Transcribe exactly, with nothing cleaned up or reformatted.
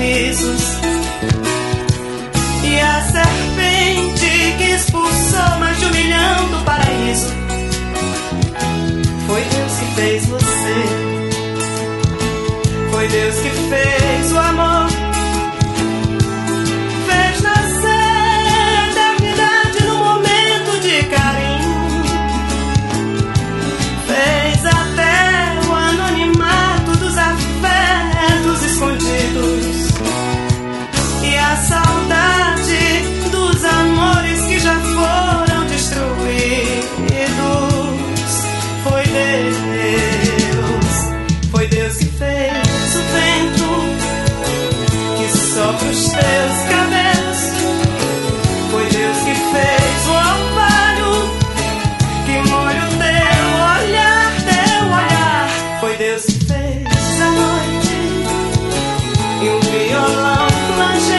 sorrisos. E a serpente que expulsou mais de um milhão do paraíso. Foi Deus que fez você. Foi Deus que fez o amor. Fez nascer a eternidade no momento de carinho. Fez até o anonimato dos afetos escondidos. E a saudade dos amores que já foram destruídos. Foi Deus, foi Deus que fez o vento que sopra os teus cabelos. Foi Deus que fez o orvalho que molha o teu olhar, teu olhar. Foi Deus que fez a noite e um violão flangeiro.